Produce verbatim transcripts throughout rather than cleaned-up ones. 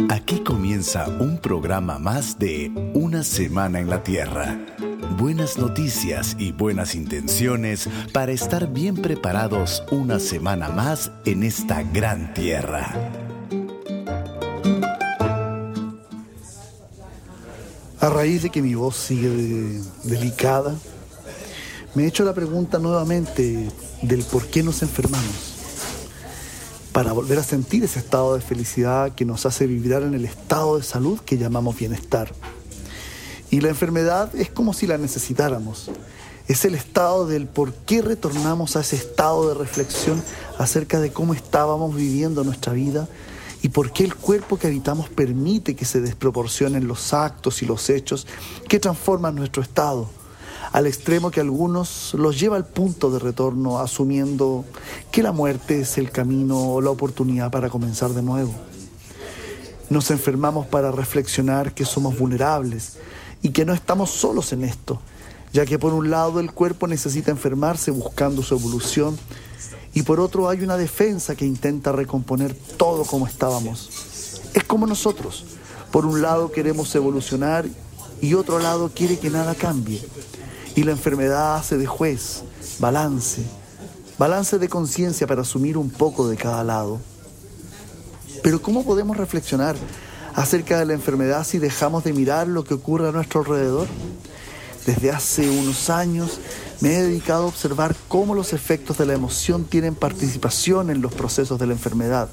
Aquí comienza un programa más de Una Semana en la Tierra. Buenas noticias y buenas intenciones para estar bien preparados una semana más en esta gran tierra. A raíz de que mi voz sigue de, delicada, me he hecho la pregunta nuevamente del por qué nos enfermamos. Para volver a sentir ese estado de felicidad que nos hace vibrar en el estado de salud que llamamos bienestar. Y la enfermedad es como si la necesitáramos. Es el estado del por qué retornamos a ese estado de reflexión acerca de cómo estábamos viviendo nuestra vida y por qué el cuerpo que habitamos permite que se desproporcionen los actos y los hechos que transforman nuestro estado, al extremo que algunos los lleva al punto de retorno, asumiendo que la muerte es el camino o la oportunidad para comenzar de nuevo. Nos enfermamos para reflexionar que somos vulnerables y que no estamos solos en esto, ya que por un lado el cuerpo necesita enfermarse buscando su evolución y por otro hay una defensa que intenta recomponer todo como estábamos. Es como nosotros, por un lado queremos evolucionar y otro lado quiere que nada cambie. Y la enfermedad hace de juez, balance, balance de conciencia para asumir un poco de cada lado. Pero ¿cómo podemos reflexionar acerca de la enfermedad si dejamos de mirar lo que ocurre a nuestro alrededor? Desde hace unos años me he dedicado a observar cómo los efectos de la emoción tienen participación en los procesos de la enfermedad,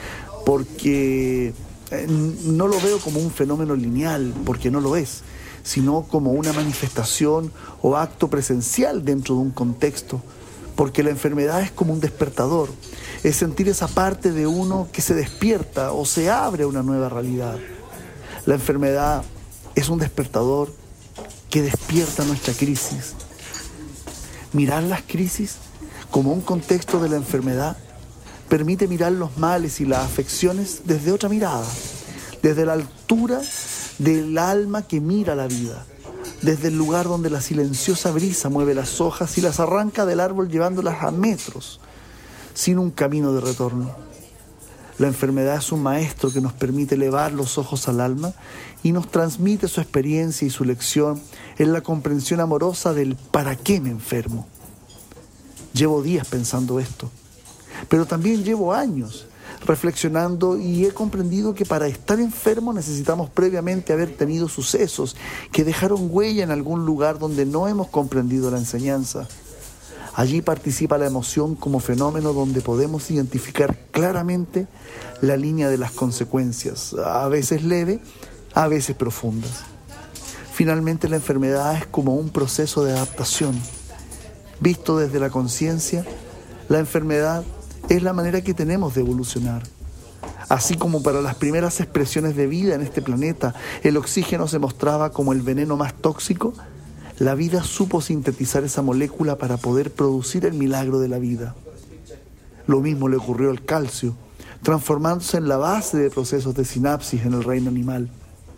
porque no lo veo como un fenómeno lineal, porque no lo es, sino como una manifestación o acto presencial dentro de un contexto, porque la enfermedad es como un despertador, es sentir esa parte de uno que se despierta o se abre a una nueva realidad. La enfermedad es un despertador que despierta nuestra crisis. Mirar las crisis como un contexto de la enfermedad permite mirar los males y las afecciones desde otra mirada, desde la altura del alma que mira la vida, desde el lugar donde la silenciosa brisa mueve las hojas y las arranca del árbol llevándolas a metros, sin un camino de retorno. La enfermedad es un maestro que nos permite elevar los ojos al alma y nos transmite su experiencia y su lección en la comprensión amorosa del ¿para qué me enfermo? Llevo días pensando esto, pero también llevo años reflexionando y he comprendido que para estar enfermo necesitamos previamente haber tenido sucesos que dejaron huella en algún lugar donde no hemos comprendido la enseñanza. Allí participa la emoción como fenómeno donde podemos identificar claramente la línea de las consecuencias, a veces leve, a veces profundas. Finalmente, la enfermedad es como un proceso de adaptación. Visto desde la conciencia, la enfermedad es la manera que tenemos de evolucionar. Así como para las primeras expresiones de vida en este planeta, el oxígeno se mostraba como el veneno más tóxico, la vida supo sintetizar esa molécula para poder producir el milagro de la vida. Lo mismo le ocurrió al calcio, transformándose en la base de procesos de sinapsis en el reino animal.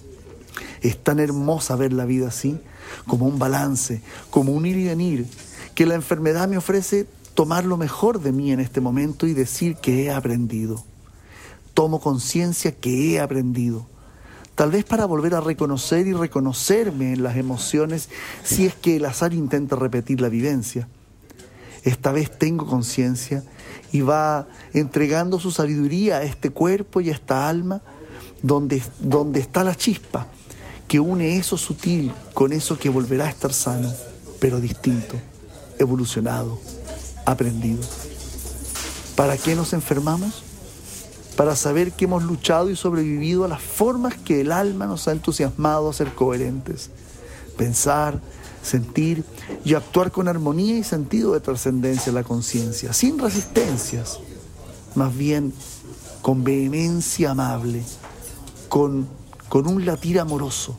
Es tan hermosa ver la vida así, como un balance, como un ir y venir, que la enfermedad me ofrece tomar lo mejor de mí en este momento y decir que he aprendido. Tomo conciencia que he aprendido. Tal vez para volver a reconocer y reconocerme en las emociones si es que el azar intenta repetir la vivencia. Esta vez tengo conciencia y va entregando su sabiduría a este cuerpo y a esta alma donde, donde está la chispa que une eso sutil con eso que volverá a estar sano, pero distinto, evolucionado, aprendido. ¿Para qué nos enfermamos? Para saber que hemos luchado y sobrevivido a las formas que el alma nos ha entusiasmado a ser coherentes. Pensar, sentir y actuar con armonía y sentido de trascendencia en la conciencia, sin resistencias, más bien con vehemencia amable, con, con un latir amoroso.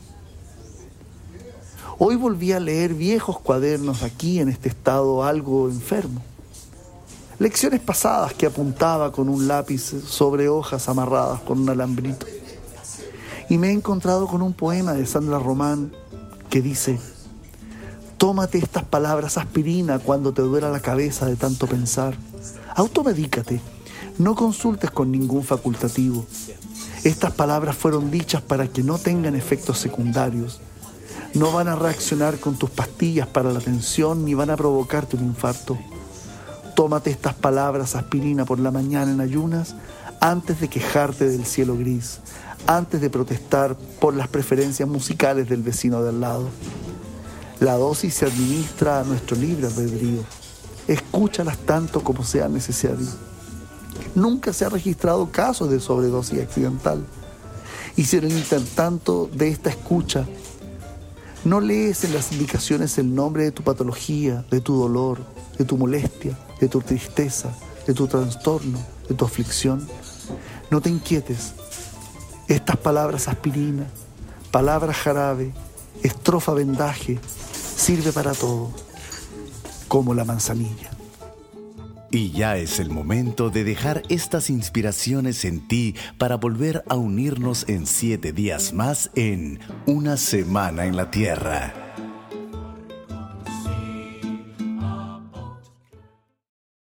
Hoy volví a leer viejos cuadernos aquí en este estado algo enfermo. Lecciones pasadas que apuntaba con un lápiz sobre hojas amarradas con un alambrito. Y me he encontrado con un poema de Sandra Román que dice: tómate estas palabras aspirina cuando te duela la cabeza de tanto pensar. Automedícate, no consultes con ningún facultativo. Estas palabras fueron dichas para que no tengan efectos secundarios. No van a reaccionar con tus pastillas para la tensión ni van a provocarte un infarto. Tómate estas palabras aspirina por la mañana en ayunas antes de quejarte del cielo gris, antes de protestar por las preferencias musicales del vecino de al lado. La dosis se administra a nuestro libre albedrío. Escúchalas tanto como sea necesario. Nunca se ha registrado casos de sobredosis accidental. Y si en el intertanto de esta escucha no lees en las indicaciones el nombre de tu patología, de tu dolor, de tu molestia, de tu tristeza, de tu trastorno, de tu aflicción, no te inquietes. Estas palabras aspirina, palabra jarabe, estrofa vendaje, sirve para todo, como la manzanilla. Y ya es el momento de dejar estas inspiraciones en ti para volver a unirnos en siete días más en Una Semana en la Tierra.